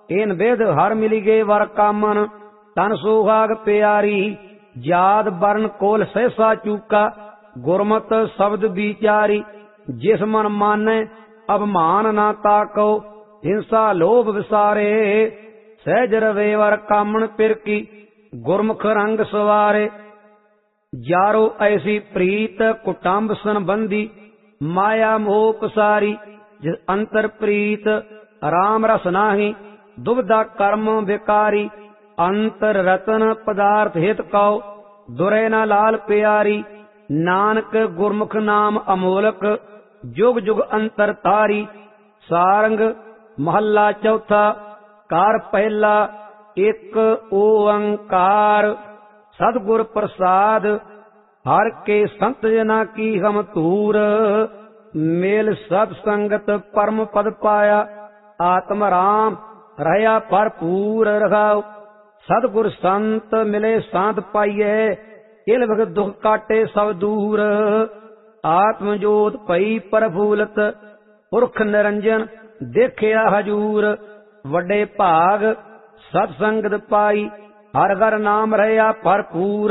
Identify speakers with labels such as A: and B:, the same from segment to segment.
A: इन विध हर मिली गे वर कामन, तन सुहाग प्यारी। जात वर्ण कोल सहसा चूका, गुरमत शब्द विचारी। जिस मन माने अभिमान ना ताको, हिंसा लोभ विसारे। सहज रवे वर कामन पिर की, गुरमुख रंग सवारे। जारो ऐसी प्रीत कुटुंब संबंधी, माया मोह पसारी। जिस अंतर प्रीत राम रस नाही, दुविधा कर्म विकारी। अंतर रतन पदार्थ हित कौ, दुरै न लाल प्यारी। नानक गुरमुख नाम अमोलक, जुग जुग अंतर तारी। सारंग महला चौथा, कार पहला एक ओंकार। सतगुर प्रसाद हर के संत जना की हम तूर। मेल सत संगत परम पद पाया, आत्म राम रहया भरपूर रखाओ। सतगुर संत मिले सांत पाइये, इल विघ दुख काटे सब दूर। आत्म जोत पई प्रफुलत, पुरख निरंजन देखिया हजूर। वड्डे भाग सत संगत पाई, हर घर नाम रहया भरपूर।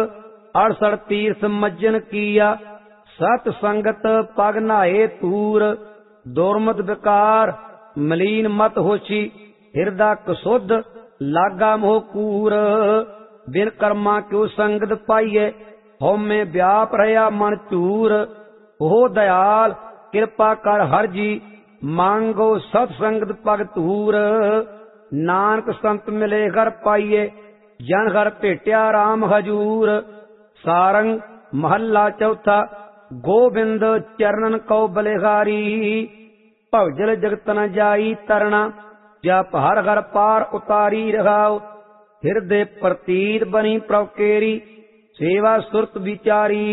A: 68 तीर्थ मज्जन किया, सत संगत पग नहाए तूर। दुर्मत विकार मलीन मत होशी, हिरदा कसुद्ध लागा मोह कूर। बिन कर्मा क्यों संगत पाइये, होमे व्याप रहया मन चूर। हो दयाल कृपा कर हर जी, मांगो सत संगत पग तूर। नानक संत मिले घर पाइये, जन घर भेटिया राम हजूर। सारंग महला चौथा, गोबिंद चरणन को बलिहारी। भवजल जगत न जाई तरना, जप हर हर पार उतारी रहाओ। हृदय प्रतीत बनी प्रभ केरी, सेवा सुरत विचारी।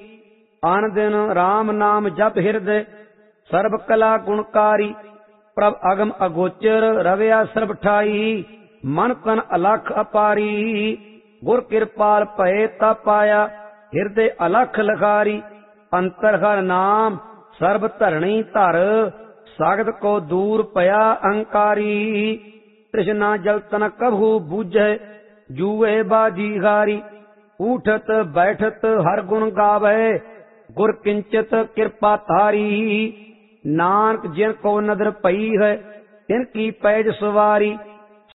A: आन दिन राम नाम जप हृदय, सर्व कला गुणकारी। प्रभ अगम अगोचर रवया सर्व ठाई, मन तन अलख अपारी। गुर कृपाल भय ता पाया, हृदय अलख लखारी। अंतर हर नाम सर्व धरणी धर, सागत को दूर पया अंकारी। तृष्णा जल तन कभू बूझे, जुए बाजी हारी। उठत बैठत हर गुण गावे, गुर किंचित कृपा तारी। नानक जिन को नदर पई है, तिनकी पैज सवारी।